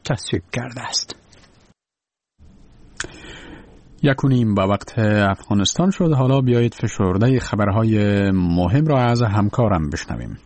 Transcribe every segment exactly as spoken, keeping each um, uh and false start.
تصویب کرده است. یک و نیم با وقت افغانستان شد. حالا بیایید فشرده خبرهای مهم را از همکارم بشنویم.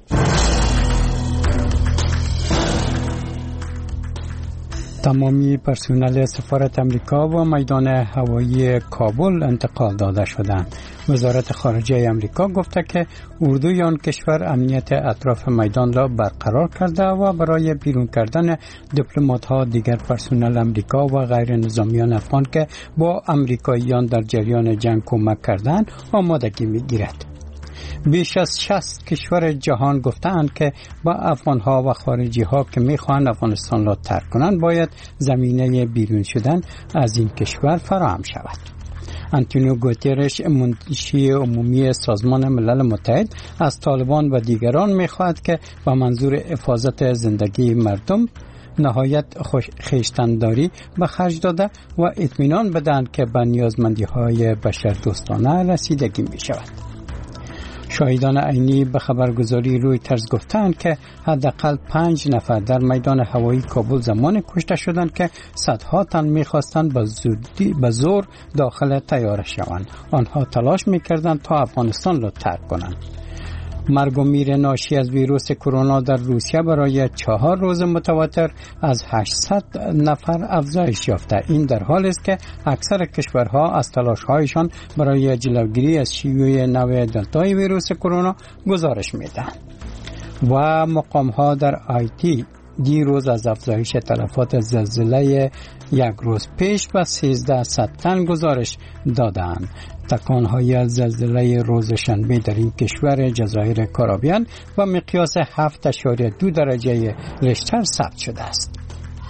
تمامی پرسنل سفارت امریکا و میدان هوایی کابل انتقال داده شدند. وزارت خارجه امریکا گفته که اردوی آن کشور امنیت اطراف میدان را برقرار کرده و برای بیرون کردن دیپلمات‌ها دیگر پرسنل امریکا و غیر نظامیان افغان که با امریکاییان در جریان جنگ کمک کردند آمادگی می‌گیرد. بیش از شصت کشور جهان گفتند که با افغان‌ها و خارجی‌ها که می‌خواهند افغانستان را ترک کنند باید زمینه بیرون شدن از این کشور فراهم شود. آنتونیو گوترش منشی عمومی سازمان ملل متحد از طالبان و دیگران می‌خواهد که با منظور حفاظت زندگی مردم نهایت خویشتن‌داری به خرج داده و اطمینان بدهند که به نیازمندی‌های بشردوستانه رسیدگی می‌شود. شاهدان عینی به خبرگزاری رویترز گفتند که حداقل پنج نفر در میدان هوایی کابل زمان کشته شدند که صدها تن می‌خواستند به زور داخل طیاره شوند. آنها تلاش می‌کردند تا افغانستان را ترک کنند. مرگ و میر ناشی از ویروس کرونا در روسیه برای چهار روز متواتر از هشتصد نفر افزایش یافته. این در حالی است که اکثر کشورها از تلاش‌هایشان برای جلوگیری از شیوع نو دلتای ویروس کرونا گزارش می‌دهند. و مقام‌ها در آیتی دیروز از افزایش تلفات زلزله یک روز پیش به سیزده صد تن گزارش دادند. تکان‌های زلزله روز شنبه در این کشور جزایر کارائیبیان با مقیاس هفت اشاریه دو درجه ریشتر ثبت شده است.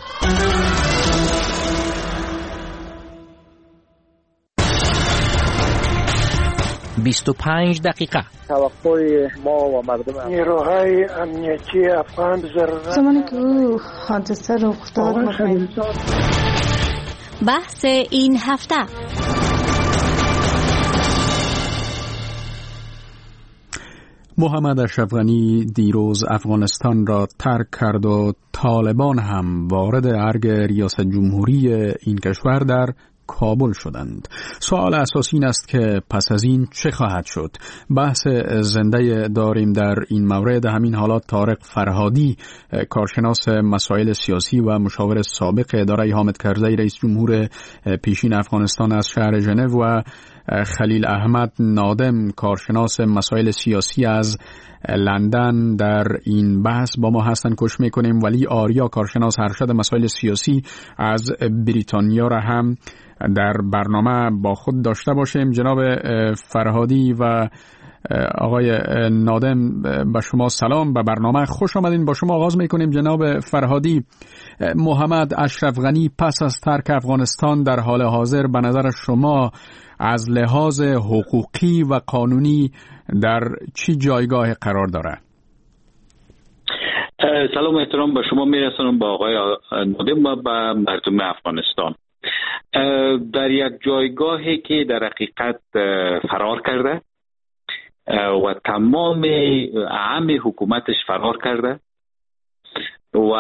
بیست و پنج دقیقه. توقع ما و مردم نیروهای امنیتی افغان ضرورت زمانی که او حادثه رخ داد بحث این هفته. محمد اشرف غنی دیروز افغانستان را ترک کرد و طالبان هم وارد ارگ ریاست جمهوری این کشور در کابل شدند. سوال اساسی این است که پس از این چه خواهد شد؟ بحث زنده داریم در این مورد. همین حالات طارق فرهادی، کارشناس مسائل سیاسی و مشاور سابق اداره حامد کرزی رئیس جمهور پیشین افغانستان از شهر ژنو و خلیل احمد نادم، کارشناس مسائل سیاسی از لندن در این بحث با ما هستن. کش میکنیم. ولی آریا، کارشناس ارشد مسائل سیاسی از بریتانیا را هم در برنامه با خود داشته باشیم. جناب فرهادی و آقای نادم، به شما سلام، به برنامه خوش آمدین. با شما آغاز میکنیم. جناب فرهادی، محمد اشرف غنی پس از ترک افغانستان در حال حاضر به نظر شما از لحاظ حقوقی و قانونی در چی جایگاه قرار داره؟ سلام و احترام به شما میرسونم، با آقای نادم و به مردم افغانستان. در یک جایگاهی که در حقیقت فرار کرده و تمام اعم حکومتش فرار کرده و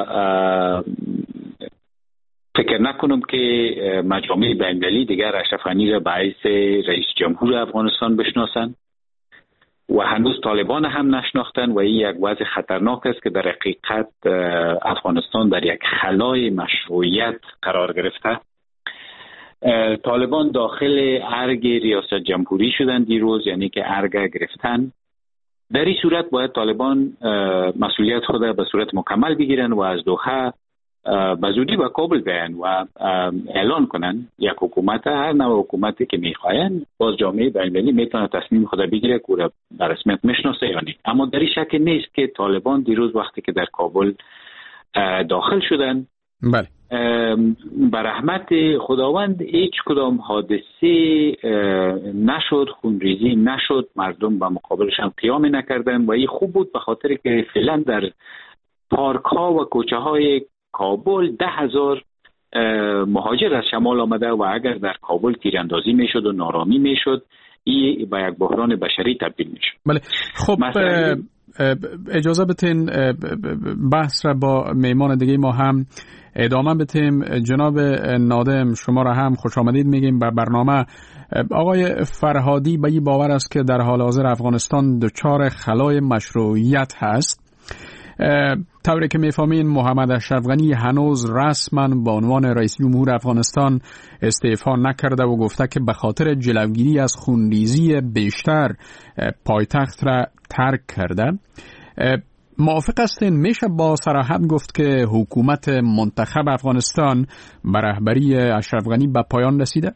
فکر نکنم که مجامع بین‌المللی دیگر اشرف غنی را به حیث رئیس جمهور افغانستان بشناسند و هنوز طالبان هم نشناختن و این یک وضع خطرناک است که در حقیقت افغانستان در یک خلای مشروعیت قرار گرفته. طالبان داخل ارگ ریاست جمهوری شدن دیروز، یعنی که ارگ گرفتن. در این صورت باید طالبان مسئولیت خود به صورت مکمل بگیرن و از دوحه به زودی به کابل بیان و اعلان کنن یک حکومت، هر نوع حکومتی که میخواین. باز جامعه بین‌المللی میتونه تصمیم خود بگیره که او به رسمیت میشناسه یا نه. اما در این شک نیست که طالبان دیروز وقتی که در کابل داخل شدن، بله، به رحمت خداوند هیچ کدام حادثه نشد، خونریزی نشد، مردم به مقابلش هم قیام نکردن و این خوب بود، به خاطر که فعلا در پارک ها و کوچه های کابل ده هزار مهاجر از شمال آمده و اگر در کابل تیراندازی میشد و نارامی میشد، این به یک بحران بشری تبدیل میشد. بله. خب اجازه بتین بحث را با میمان دیگه ما هم ادامه بتیم. جناب نادم شما را هم خوش آمدید میگیم به برنامه. آقای فرهادی به این باور است که در حال حاضر افغانستان دچار خلای مشروعیت هست. طوری که میفهمین محمد اشرف غنی هنوز رسما به عنوان رئیس جمهور افغانستان استعفا نکرده و گفته که به خاطر جلوگیری از خونریزی بیشتر پایتخت را ترک کرده. موافق هستین میشه با صراحت گفت که حکومت منتخب افغانستان به رهبری اشرف غنی به پایان رسیده؟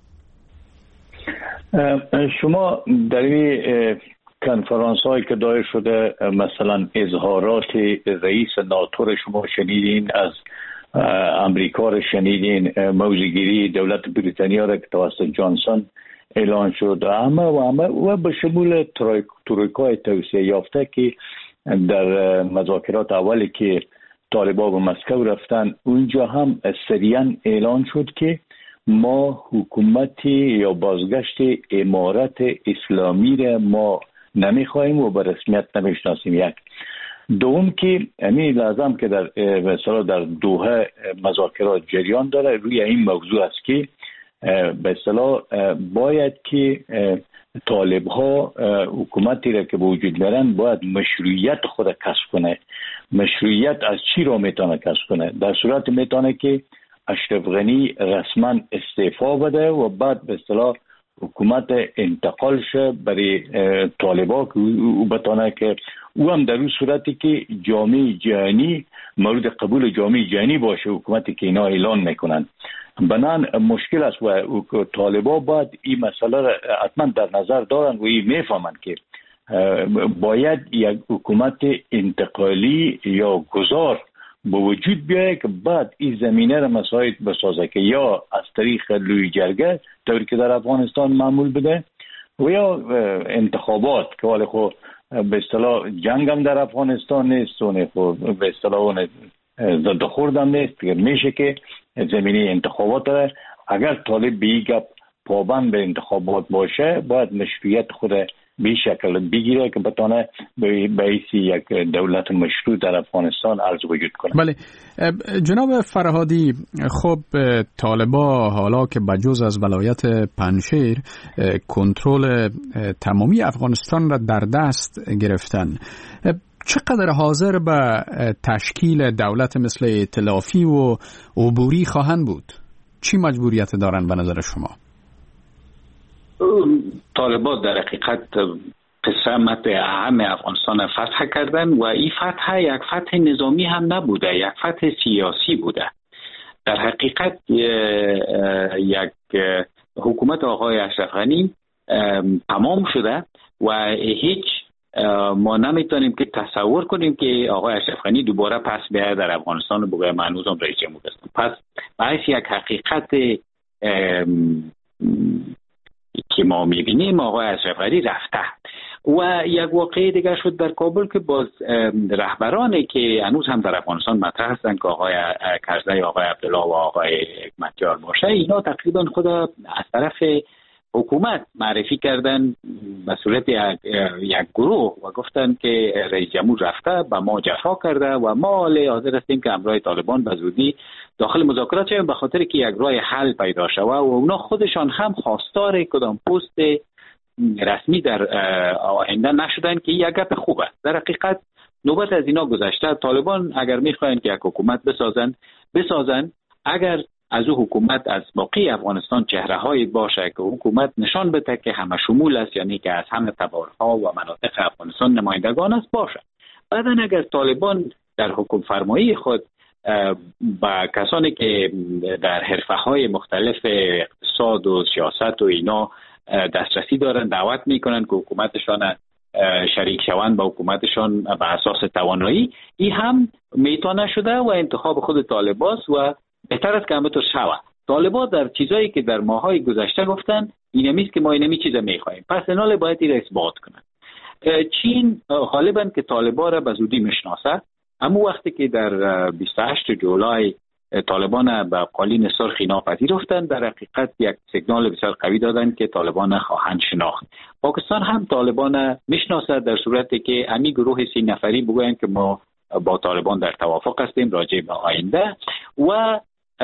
شما در این کنفرانس هایی که دایر شده مثلا اظهارات رئیس ناتو را شما شنیدین، از امریکا را شنیدین، موضع‌گیری دولت بریتانیا را که توسط جانسون اعلان شد، همه و همه و به شمول ترویکای توسعه یافته که در مذاکرات اولی که طالبان به مسکو رفتن اونجا هم سریعا اعلان شد که ما حکومتی یا بازگشت امارت اسلامی را ما نمیخواهیم و به رسمیت نمیشناسیم. یک دوم که همین لازم که در مثلا در دوحه مذاکرات جریان داره روی این موضوع است که به اصطلاح باید که طالب ها حکومتی را که به وجود میارن باید مشروعیت خود کسب کنه. مشروعیت از چی را میتونه کسب کنه؟ در صورت میتونه که اشرف غنی رسما استعفا بده و بعد به اصطلاح حکومت انتقال شه برای طالبا که او بتونه که او هم در اون صورتی که جامعه جهانی مورد قبول جامعه جهانی باشه حکومتی که اینا اعلان میکنن. بنان مشکل است و طالبا باید این مسئله را حتما در نظر دارن و این میفهمن که باید یک حکومت انتقالی یا گذار با وجود بیاید که بعد این زمینه را مساعد بسازه که یا از طریق لوی جرگه طوری که در افغانستان معمول بده و یا انتخابات که ولی خب به اصطلاح جنگ هم در افغانستان نیست و خب به اصطلاح ضد خورد هم نیست. میشه که زمینه انتخابات را اگر طالب به این گپ پابند به انتخابات باشه باید مشروعیت خود به شکل بگیره که بتونه به بیسی یک دولت مشروع در افغانستان عرض وجود کنه. بله جناب فرهادی، خب طالبا حالا که بجز از ولایت پنجشیر کنترل تمامی افغانستان را در دست گرفتن، چقدر حاضر به تشکیل دولت مثل ائتلافی و عبوری خواهند بود؟ چی مجبوریت دارن به نظر شما؟ طالبان در حقیقت قسمت اهم افغانستان فتح کردن و این فتح یک فتح نظامی هم نبوده، یک فتح سیاسی بوده. در حقیقت یک حکومت آقای اشرف غنی تمام شده و هیچ ما نمیتونیم که تصور کنیم که آقای اشرف غنی دوباره پس بیاید در افغانستان بگه من هنوزم رئیس جمهور هستم. پس باعث یک حقیقت که ما میبینیم آقای اشرف غنی رفته و یک واقعه دیگر شد در کابل که باز رهبرانی که هنوز هم در افغانستان مطرح هستند که آقای کرزی، آقای عبدالله و آقای حکمتیار باشه، اینا تقریبا خود از طرف حکومت معرفی کردن به صورت یک, یک گروه و گفتن که رئیس جمهور رفته به ما جفا کرده و ما حاضر هستیم که همراه طالبان به زودی داخل مذاکرات شویم به خاطر که یک راه حل پیدا شود و اونا خودشان هم خواستار کدام پست رسمی در آینده نشدن که یک گپ خوبه. در حقیقت نوبت از اینا گذشته. طالبان اگر میخواین که یک حکومت بسازن بسازن اگر از او حکومت از باقی افغانستان چهره هایی باشه که حکومت نشان بده که همه شمول است، یعنی که از همه تبارها و مناطق افغانستان نمایندگان است باشه. بعدن اگر طالبان در حکم فرمایی خود با کسانی که در حرفه های مختلف اقتصاد و سیاست و اینا دسترسی دارن دعوت میکنن که حکومتشان شریک شوند با حکومتشان به اساس توانایی، این هم میتونه شده و انتخاب خود طالباست و بهتر است که همه تو شوه. طالبان در چیزایی که در ماهای گذشته گفتن اینمیست که ما اینمی چیزا میخوایم، پس انال باید این را اثبات کنن. چین غالبا که طالبان را به زودی میشناسه، اما وقتی که در بیست و هشت جولای طالبان به قالین سرخ اینا پذیرفتند، در حقیقت یک سیگنال بسیار قوی دادند که طالبان خواهند شناخت. پاکستان هم طالبان میشناسد در صورتی که امی گروه سی نفری بگویند که ما با طالبان در توافق هستیم راجع به آینده و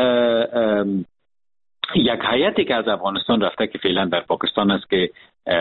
یک هیئتی که از افغانستان رفته که فعلا در پاکستان است که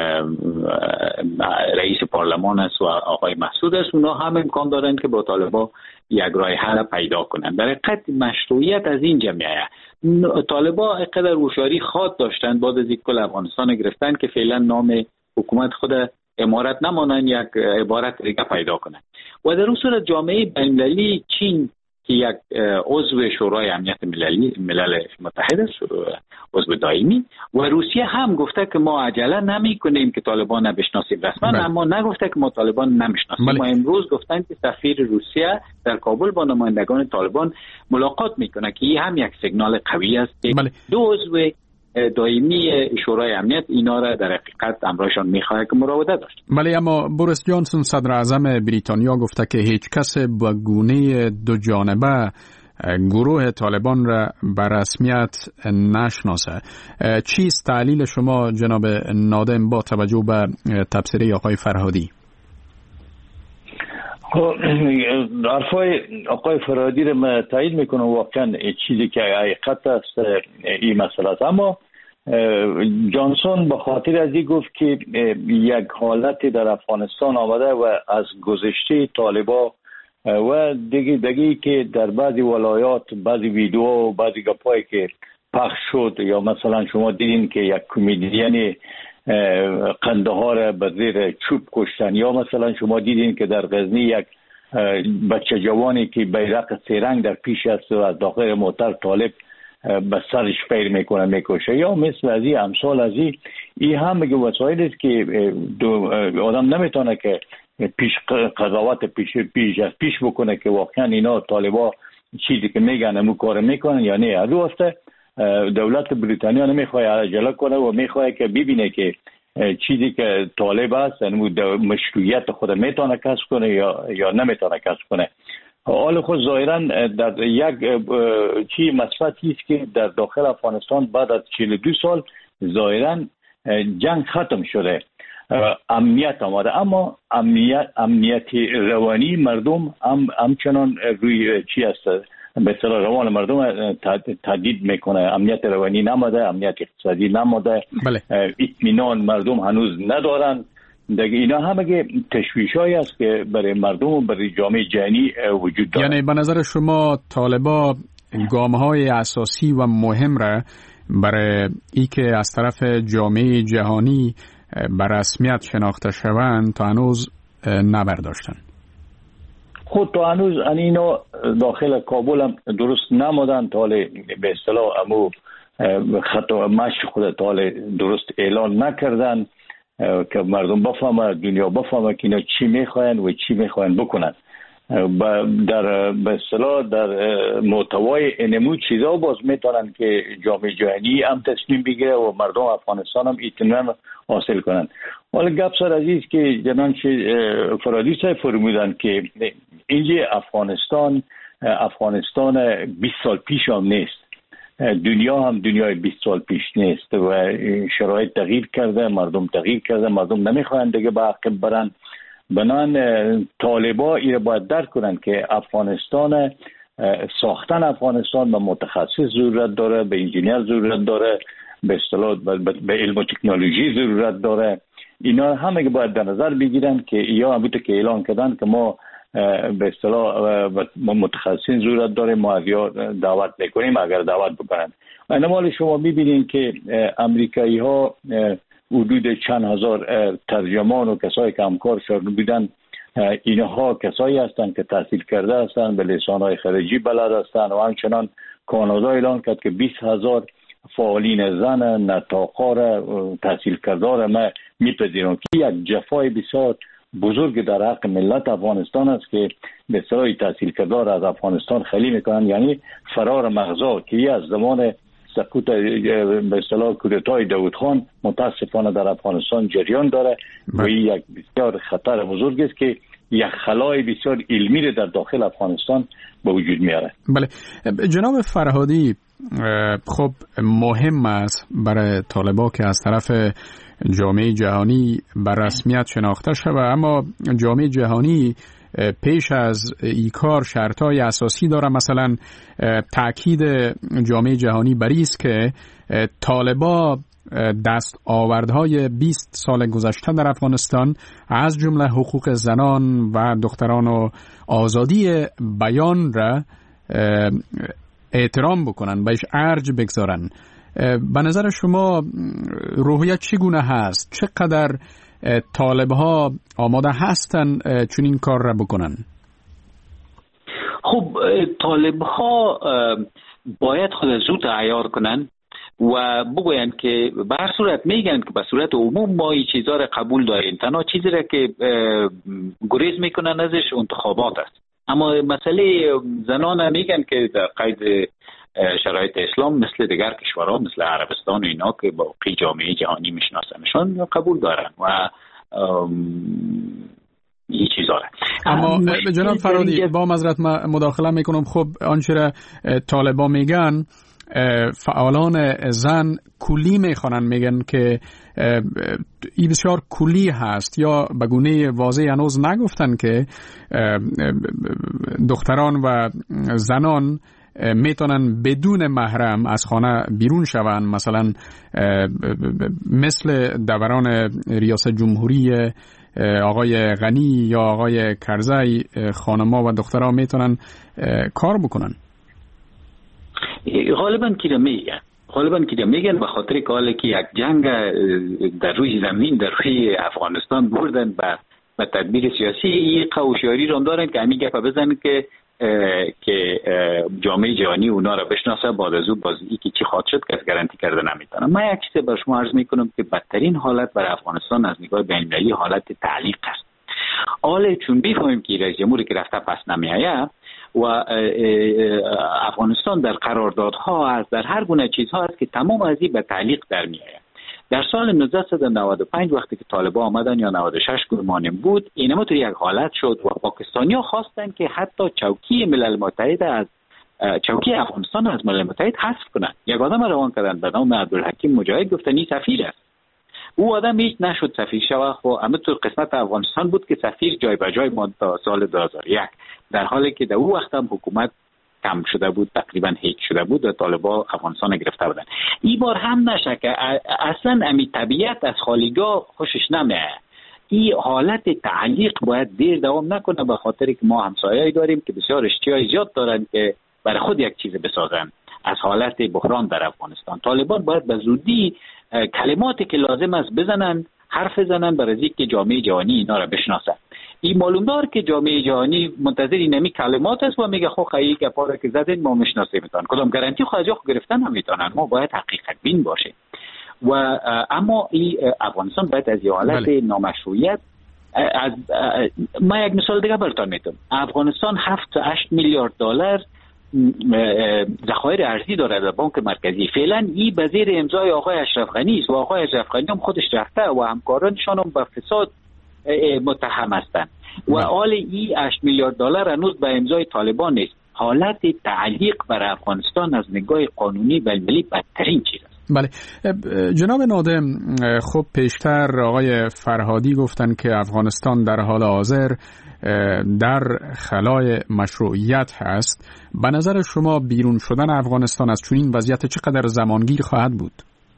رئیس پارلمان است و آقای مسعود است، اونا هم امکان دارند که با طالبان یک راه حل پیدا کنند. در حقیقت مشروعیت از این جمعیه طالبان اینقدر هوشیاری خود داشتند بعد از کل افغانستان گرفتن که فعلا نام حکومت خود امارت نمانند، یک عبارت دیگه پیدا کنند. و در اون صورت جامعه بین‌المللی چین که یک عضو شورای امنیت مللی ملل متحد است، عضو دائمی، و روسیه هم گفته که ما عجله نمی کنیم که طالبان نبشناسیم رسما، اما نگفته که ما طالبان نمیشناسیم. ما امروز گفتن که سفیر روسیه در کابل با نمایندگان طالبان ملاقات میکنه که این هم یک سیگنال قوی است که دو عضو دائمی شورای امنیت اینا را در حقیقت امرشان میخواد که مراوده داشت. بله، اما بوریس جانسون صدر اعظم بریتانیا گفته که هیچ کس با گونه دو جانبه گروه طالبان را به رسمیت نشناسه. چیست تعلیل شما جناب نادم با توجه به تبصره آقای فرهادی؟ حرفای آقای فرهادی را من تایید میکنم، واقعا چیزی که حقیقت است این مسئله است. اما جانسون به خاطر از این گفت که یک حالت در افغانستان آمده و از گذشته طالبا و دیگه دیگه که در بعضی ولایات بعضی ویدیو و بعضی گپایی که پخش شد، یا مثلا شما دیدین که یک کمدین قندهار به زیر چوب کشتن، یا مثلا شما دیدین که در غزنی یک بچه جوانی که بیرق سه در پیش است و از داخل موتر طالب به سرش پیر میکنه میکشه، یا مثل از این امثال از این این هم میگه وسایل است که آدم نمیتونه که پیش قضاوت پیش پیش از پیش بکنه که واقعا اینا طالبا چیزی که میگن همون کار میکنن یا نه. از واسطه دولت بریتانیا نمیخواد عجله کنه و میخواد که ببینه که چیزی که طالب است مشروعیت خود میتونه کسب کنه یا یا نمیتونه کسب کنه. حال خود ظاهرا در یک چی مثبتی است که در داخل افغانستان بعد از چهل و دو سال ظاهرا جنگ ختم شده، امنیت آمده، اما امنیت امنیت روانی مردم هم همچنان روی چی است به اصطلاح روان مردم تهدید میکنه. امنیت روانی نماده، امنیت اقتصادی نماده، اطمینان مردم هنوز ندارن. دیگه اینا همه تشویشایی است که برای مردم و برای جامعه جهانی وجود داره. یعنی به نظر شما طالبا گام‌های اساسی و مهم را برای ای که از طرف جامعه جهانی به رسمیت شناخته شوند تا هنوز نبرداشتن؟ خود تا هنوز اینا داخل کابل هم درست نمودن، تا به اصطلاح امو خطا مشی خود تا درست اعلان نکردن که مردم بفهمه، دنیا بفهمه که اینا چی میخواین و چی میخواین بکنن. در به اصطلاح در محتوای انمو چیزا باز میتونن که جامعه جهانی هم تصمیم بگیره و مردم افغانستان هم اطمینان حاصل کنن. حالا گپ سر عزیز که جنانچه فرهادی صاحب فرمودن که اینجا افغانستان افغانستان بیست سال پیش هم نیست، دنیا هم دنیای بیست سال پیش نیست و شرایط تغییر کرده، مردم تغییر کرده، مردم نمیخواین دیگه به عقب برن. بنان طالبا این باید درک کنن که افغانستان ساختن افغانستان به متخصص ضرورت داره، به انجینیر ضرورت داره، به اصطلاح به علم و تکنولوژی ضرورت داره. اینا همه که باید در نظر بگیرن که یا همونطور که اعلان کردن که ما به اصطلاح متخصصین ضرورت داره، ما از یا دعوت میکنیم اگر دعوت بکنن. انمال شما میبینین که امریکایی ها حدود چند هزار ترجمان و کسایی که همکارشان بودن، اینها کسایی هستند که تحصیل کرده هستند، به لسانهای خارجی بلد هستند و همچنان کانادا اعلان کرد که بیست هزار فعالین زن نطاقا را تحصیل کرده را ما میپذیرم که یک جفای بسیار بزرگ در حق ملت افغانستان است که به اصطلاح تحصیل کرده را از افغانستان خالی میکنن. یعنی فرار مغزا که از زمان سقوط به اصطلاح کودتای داود خان متاسفانه در افغانستان جریان داره و این یک بسیار خطر بزرگ است که یک خلای بسیار علمی رو در داخل افغانستان به وجود میاره. بله جناب فرهادی، خب مهم است برای طالبان که از طرف جامعه جهانی بر رسمیت شناخته شود، اما جامعه جهانی پیش از این کار شرطای اساسی داره. مثلا تاکید جامعه جهانی بر این است که طالبان دست آوردهای بیست سال گذشته در افغانستان از جمله حقوق زنان و دختران و آزادی بیان را احترام بکنن، بهش ارج بگذارن. به نظر شما روحیه چگونه هست؟ چقدر طالبها آماده هستن چون این کار را بکنن؟ خب طالبها باید خود زود عیار کنن و بگوین که به هر صورت میگن که به صورت عموم ما این چیزها را قبول داریم، تنها چیزی را که گریز میکنن ازش انتخابات است. اما مسئله زنان هم میگن که در قید شرایط اسلام مثل دیگر کشورها مثل عربستان و اینا که با قی جامعه جهانی میشناسنشان قبول دارن و این چیزا را. اما جناب فرهادی با معذرت مداخله میکنم، خب آنچه را طالبان میگن فعالان زن کلی میخوانن، میگن که این بسیار کلی هست یا به گونه واضح هنوز نگفتن که دختران و زنان میتونن بدون محرم از خانه بیرون شوند، مثلا مثل دوران ریاست جمهوری آقای غنی یا آقای کرزی خانم‌ها و دخترها میتونن کار بکنن. غالبا که میگن غالبا که میگن به خاطر که حالا که یک جنگ در روی زمین در روی افغانستان بردن به به تدبیر سیاسی، این قوشیاری رو دارن که همین گپ بزنن که که جامعه جهانی اونا را بشناسه، بعد از اون بازی که چی خواهد شد کس گارانتی کرده نمیتونه. من یک چیز بر شما عرض میکنم که بدترین حالت برای افغانستان از نگاه بین‌المللی حالت تعلیق است. حالا چون بفهمیم که رئیس جمهوری که رفته پس نمیآید و افغانستان در قراردادها است، در هر گونه چیزها است که تمام از این به تعلیق در میآید. در سال نوزده نود و پنج وقتی که طالبان آمدن یا نود و شش گمانم بود، اینما تو یک حالت شد و پاکستانی‌ها خواستن که حتی چوکی ملل متحد از چوکی افغانستان از ملل متحد حذف کنن. یک آدم روان کردن به نام عبدالحکیم مجاهد، گفتن این سفیر است. او آدم هیچ نشد سفیر شود، خب اما تو قسمت افغانستان بود که سفیر جای به جای ماند تا سال دو هزار و یک، در حالی که در اون وقت هم حکومت کم شده بود، تقریبا هیچ شده بود و طالبان افغانستان گرفته بودن. این بار هم نشه که اصلا امی طبیعت از خالیگاه خوشش نمیاد. این حالت تعلیق باید دیر دوام نکنه، به خاطر که ما همسایه‌ای داریم که بسیار اشتیاق زیاد دارن که برای خود یک چیز بسازن از حالت بحران در افغانستان. طالبان باید به زودی کلماتی که لازم است بزنن، حرف بزنن برای اینکه جامعه جهانی اینا را بشناسه. این معلوم دار که جامعه جهانی منتظر اینمی کلمات است و میگه خب خیلی گپا که زدن ما میشناسیم میتونن، کدام گارانتی خو از خو گرفتن نمیتونن. ما باید حقیقت بین باشیم و اما این افغانستان باید از حالت بله. نامشروعیت از ما یک مثال دیگه براتون میتونم. افغانستان هفت تا هشت میلیارد دلار ذخایر ارزی داره در بانک مرکزی. فعلا این به زیر امضای آقای اشرف غنی است و آقای اشرف غنی هم خودش رفته و همکارانشان هم به فساد متهم هستند و حال این هشت میلیارد دلار هنوز به امضای طالبان نیست. حالت تعلیق بر افغانستان از نگاه قانونی و المللی بدترین چیز است. بله جناب نادم، خب پیشتر آقای فرهادی گفتن که افغانستان در حال حاضر در خلای مشروعیت هست. به نظر شما بیرون شدن افغانستان از چنین وضعیت چقدر زمانگیر خواهد بود؟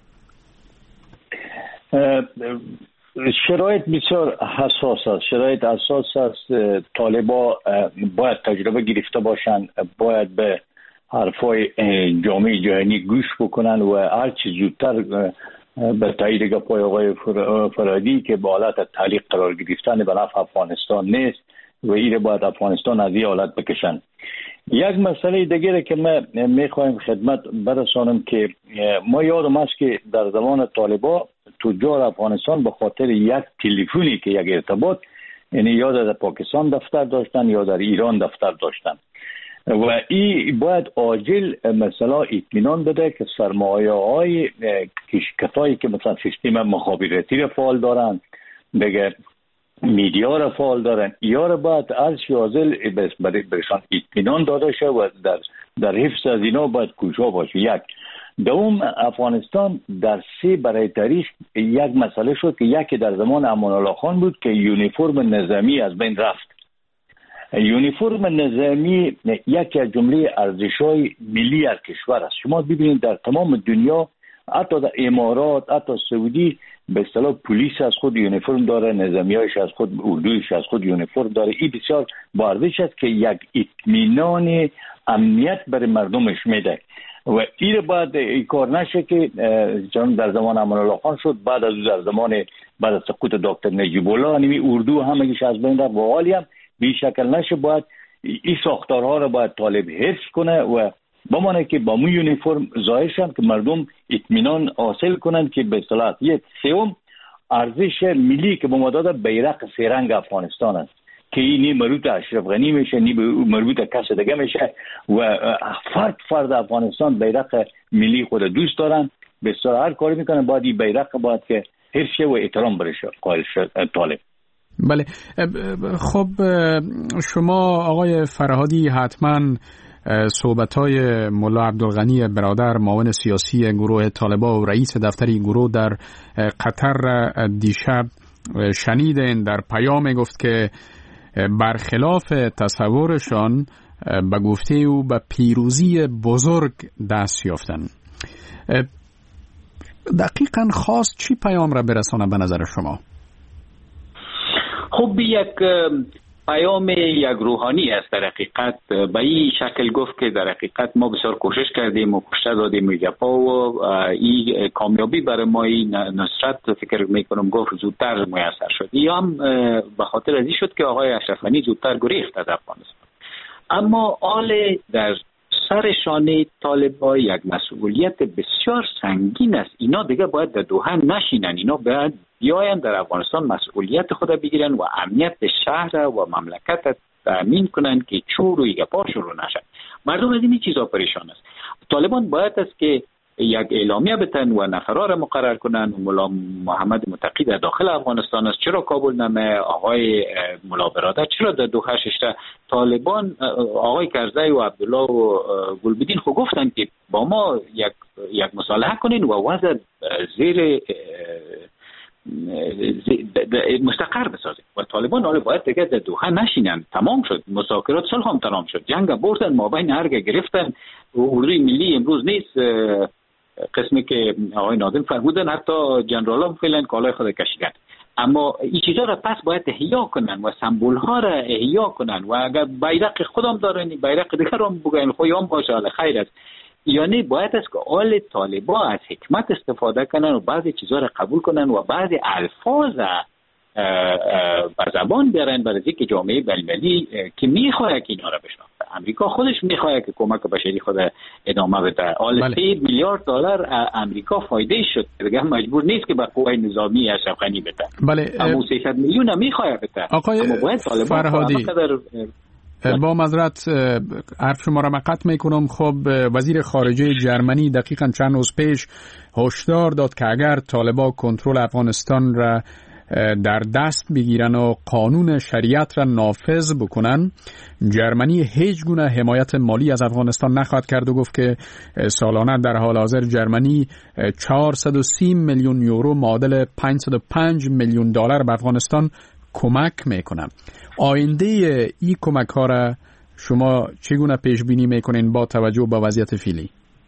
شرایط بسیار حساس است، شرایط حساس است. طالبا باید تجربه گرفته باشند، باید به حرفای جامعه جهانی گوش بکنن و هر چی زودتر به تایید گپای آقای فرهادی که به حالت تعلیق قرار گرفتن به نفع افغانستان نیست و این باید افغانستان از این حالت بکشن. یک مسئله دیگه که ما میخوایم خدمت برسانم که ما یادم است که در زمان طالبا تجار افغانستان به خاطر یک تلفنی که یک ارتباط، یعنی یا در پاکستان دفتر داشتن یا در ایران دفتر داشتن و این باید عاجل مثلا اطمینان بده که سرمایه های کشکتایی که مثلا سیستم مخابراتی را فعال دارن، دیگه میدیا را فعال دارن، یا را باید از شازل برشان اطمینان داده شد و در در حفظ از اینا باید کوشا باشه. یک دوم، افغانستان در سه برای تاریخ یک مسئله شد که یکی در زمان امان الله خان بود که یونیفرم نظامی از بین رفت. یونیفرم نظامی یکی از جمله ارزش‌های ملی از کشور است. شما ببینید در تمام دنیا، حتی در امارات، حتی سعودی، به اصطلاح پلیس از خود یونیفرم داره، نظامیایش از خود، اردویش از خود یونیفرم داره. این بسیار با ارزش است که یک اطمینان امنیت برای مردمش میده و این باید این کار نشه که چون در زمان امان الله خان شد، بعد از در زمان بعد از سقوط دکتر نجیب الله نمی اردو همگیش از بین رفت و حالی هم به شکل نشه. باید این ساختارها رو باید طالب حفظ کنه و بمانه که با مو یونیفرم ظاهر شن که مردم اطمینان حاصل کنن که به اصطلاح یک سوم ارزش ملی که به ما داده بیرق سه رنگ افغانستان است که این مربوط اشرف غنی میشه، نی مربوط کس دیگه میشه و فرد فرد افغانستان بیرق ملی خود دوست دارن، بسیار هر کاری میکنن. باید این بیرق باید که حفظ و احترام برشه قائل شد طالب. بله، خب شما آقای فرهادی حتما صحبت‌های ملا عبدالغنی برادر معاون سیاسی گروه طالبان و رئیس دفتر این گروه در قطر دیشب شنیدین. در پیام گفت که برخلاف تصورشان به گفته او به پیروزی بزرگ دست یافتن. دقیقاً خواست چی پیام را برسانه به نظر شما؟ خب یک پیام یک روحانی است در حقیقت. به این شکل گفت که در حقیقت ما بسیار کوشش کردیم و کشته دادیم و گپا و این کامیابی برای ما، این نصرت فکر میکنم گفت زودتر میسر شد. یا هم به خاطر ازی شد که آقای اشرف غنی زودتر گریخت از افغانستان. اما آل در سر شانه طالبان یک مسئولیت بسیار سنگین است. اینا دیگه باید در دوحه نشینن، اینا باید بیاین در افغانستان مسئولیت خود بگیرن و امنیت شهر و مملکت تامین کنن که چور و گپا شروع نشه. مردم از این چیزا پریشان است. طالبان باید است که یک اعلامیه بتن و نفرا را مقرر کنن. ملا محمد متقی در داخل افغانستان است، چرا کابل نمه؟ آقای ملا برادر چرا در دوحه ششته؟ طالبان آقای کرزی و عبدالله و گلبدین خو گفتن که با ما یک یک مصالحه کنین و وضع زیر مستقر بسازیم و طالبان حالا باید دیگه در دوحه نشینن. تمام شد، مذاکرات صلح هم تمام شد، جنگ بردن، مابین ارگ گرفتن. اردوی ملی امروز نیست، قسمی که آقای ناظم فرمودن حتی جنرال هم فعلا کالای خود کشیدن. اما این چیزا را پس باید احیا کنن و سمبول ها را احیا کنن و اگر بیرق خودم دارن بیرق دیگر هم بگن خویام باشه حال خیر است. یعنی باید است که آل طالبا از حکمت استفاده کنن و بعضی چیزا را قبول کنن و بعضی الفاظ به زبان بیارن برای اینکه جامعه بین‌المللی که میخواد که اینا را بشناسه. امریکا خودش میخواد که کمک بشری خود ادامه بده. آل سه میلیارد دلار امریکا فایده شد، دیگه مجبور نیست که به قوای نظامی اشرف غنی بده. بله، اما سیصد میلیون میخواد بده. اما باید طالبان فرهادی با معذرت حرف شما را قطع میکنم. خب وزیر خارجه جرمنی دقیقاً چند روز پیش هشدار داد که اگر طالبان کنترل افغانستان را در دست بگیرن و قانون شریعت را نافذ بکنن، جرمنی هیچ گونه حمایت مالی از افغانستان نخواهد کرد و گفت که سالانه در حال حاضر جرمنی چهارصد و سی میلیون یورو معادل پانصد و پنج میلیون دلار به افغانستان کمک میکنن. آینده این کمک ها را شما چگونه پیش بینی میکنین با توجه به وضعیت فعلی؟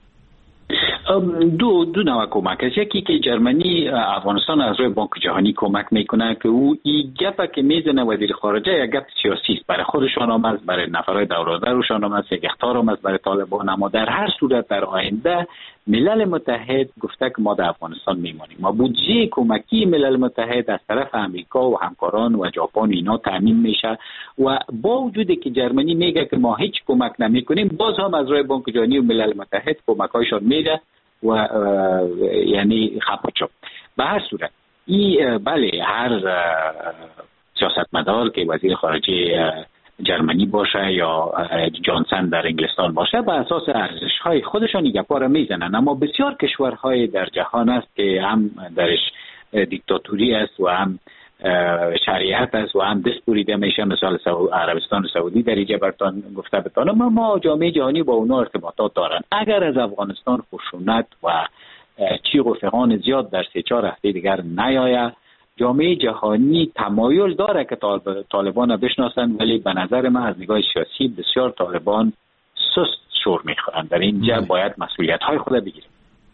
دو دو نوع کمک است. یکی که جرمنی افغانستان از روی بانک جهانی کمک میکنه که او این گپ که میزنه وزیر خارجه یک گپ سیاسی است، برای خودشان هم است، برای نفرای دورادرشان هم است، یک اخطار هم است برای طالبان. اما در هر صورت در آینده ملل متحد گفته که ما در افغانستان میمانیم. ما بودجه کمکی ملل متحد از طرف امریکا و همکاران و ژاپن اینا تامین میشه و با وجودی که جرمنی میگه که ما هیچ کمک نمیکنیم، باز هم از روی بانک جهانی و ملل متحد کمکایشان میده و یعنی خبرچوب. به هر صورت این بله هر سیاستمدار که وزیر خارجه جرمنی باشه یا جانسن در انگلستان باشه به اساس ارزش‌های خودشان این گپا را میزنن. اما بسیار کشورهای در جهان است که هم درش دیکتاتوری است و هم شریعت است و هم دست بریده میشه. مثال عربستان سعودی در اینجا براتون گفته بتانم، ما, ما جامعه جهانی با اونا ارتباطات دارن. اگر از افغانستان خشونت و چیغ و فغان زیاد در سه چهار هفته دیگر نیاید، جامعه جهانی تمایل داره که طالبان بشناسن، ولی به نظر من از نگاه سیاسی بسیار طالبان سست شور میخورن. در اینجا باید مسئولیت های خود بگیریم.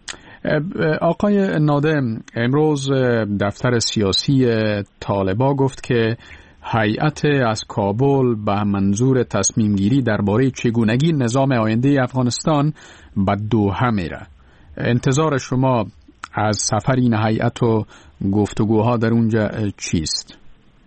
آقای نادم، امروز دفتر سیاسی طالبان گفت که هیئت از کابل به منظور تصمیم گیری درباره چگونگی نظام آینده افغانستان به دوحه میره. انتظار شما از سفر این هیئت و گفتگوها در اونجا چیست؟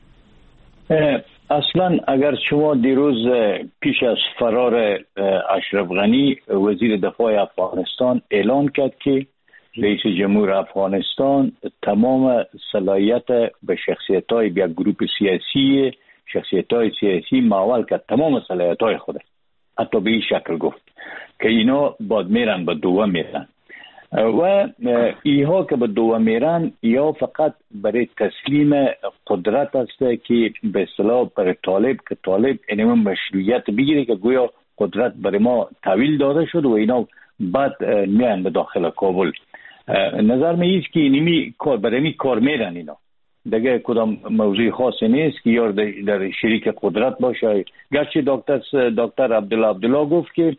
اصلا اگر شما دیروز پیش از فرار اشرف غنی وزیر دفاع افغانستان اعلان کرد که رئیس جمهور افغانستان تمام صلاحیت به شخصیت‌های یک گروه سیاسی شخصیت‌های سیاسی معول کرد، تمام صلاحیت‌های خود، حتی به این شکل گفت که اینا باید میرن به دوحه میرن و ایها که به دوحه میرن یا فقط برای تسلیم قدرت است که به اصطلاح برای طالب که طالب اینم مشروعیت بگیره که گویا قدرت برای ما تحویل داده شد و اینا بعد میان به داخل کابل. نظر می ایست که اینمی کار برای می کار میرن اینا دیگه کدام موضوع خاصی نیست که یار در شریک قدرت باشه. گرچه دکتر دکتر عبدالله عبدالله گفت که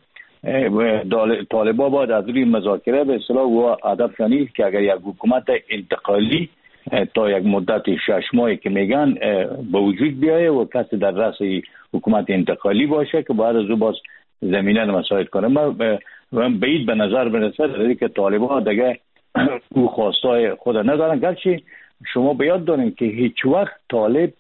طالبان باید از روی مذاکره به اصطلاح و هدفشان نیست که اگر یک حکومت انتقالی تا یک مدت شش ماهی که میگن به وجود بیایه و کسی در رأس حکومت انتقالی باشه که باید از او باز زمینه مساعد کنه. من بعید به نظر برسه که طالبان دیگه او خواستای خود ندارن. گرچه شما بیاد دارین که هیچ وقت طالب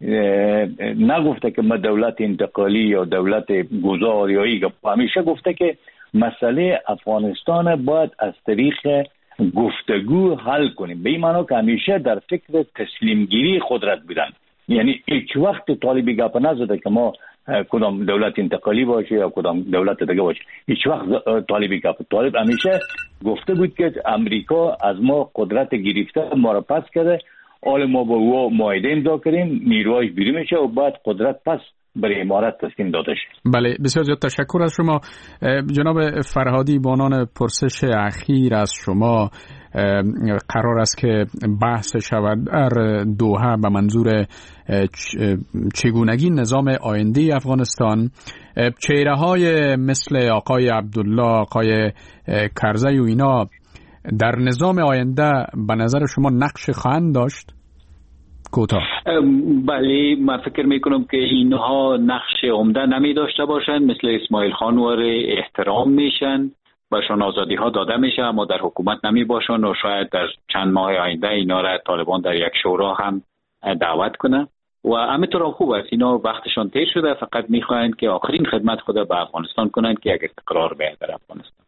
نگفته که ما دولت انتقالی یا دولت گذار یا ایگه، همیشه گفته که مسئله افغانستان باید از طریق گفتگو حل کنیم. به این معنی که همیشه در فکر تسلیم گیری قدرت بودن، یعنی هیچ وقت طالبی گپ نزده که ما کدام دولت انتقالی باشه یا کدام دولت دیگه باشه. هیچ وقت طالبی گپ طالب همیشه گفته بود که امریکا از ما قدرت گرفته، ما را پس کرده، حال ما با او معاهده امضا کردیم، نیروهاش بیرون میشه و بعد قدرت پس برای امارت تسلیم داده شد. بله، بسیار زیاد تشکر از شما جناب فرهادی. بانان پرسش اخیر از شما، قرار است که بحث شود در دوحه به منظور چگونگی نظام آینده افغانستان. چهره های مثل آقای عبدالله، آقای کرزی و اینا در نظام آینده به نظر شما نقش خواهند داشت؟ کوتاه. بله، من فکر میکنم که اینها نقش عمده نمی داشته باشند. مثل اسماعیل خان واره احترام میشن، بهشان آزادی ها داده میشه، اما در حکومت نمی باشن و شاید در چند ماه آینده اینا را طالبان در یک شورا هم دعوت کنه و همینطور خوب است. اینا وقتشان تیر شده، فقط میخواهند که آخرین خدمت خود به افغانستان کنند که یک استقرار بیاید در افغانستان.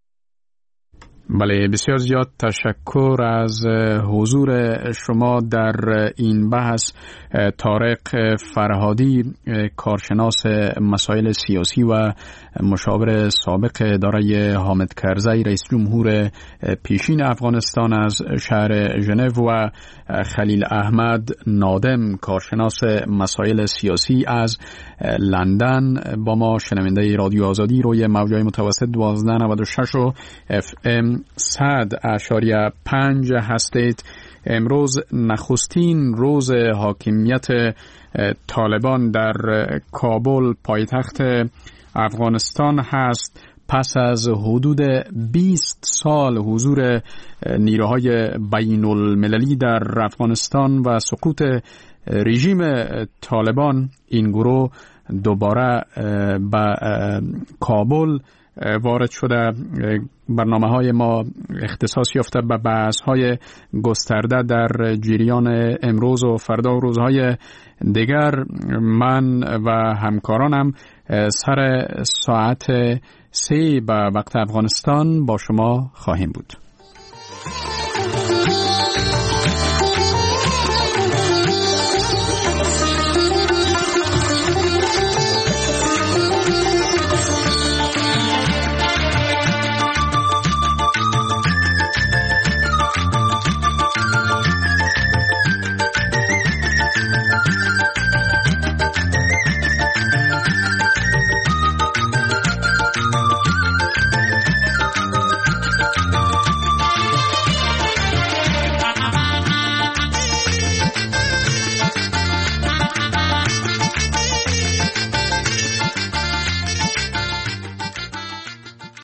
بله، بسیار زیاد تشکر از حضور شما در این بحث. طارق فرهادی، کارشناس مسائل سیاسی و مشاور سابق اداره حامد کرزی رئیس جمهور پیشین افغانستان از شهر ژنو و خلیل احمد نادم، کارشناس مسائل سیاسی از لندن با ما شنونده رادیو آزادی روی موجهای متوسط دوازده نود و شش و اف ام صد اشاریه پنج هستید. امروز نخستین روز حاکمیت طالبان در کابل پایتخت افغانستان هست. پس از حدود بیست سال حضور نیروهای بین المللی در افغانستان و سقوط رژیم طالبان، این گروه دوباره به کابل وارد شده. برنامه های ما اختصاص یافته به بحث های گسترده در جریان امروز و فردا و روزهای دیگر. من و همکارانم سر ساعت سه به وقت افغانستان با شما خواهیم بود.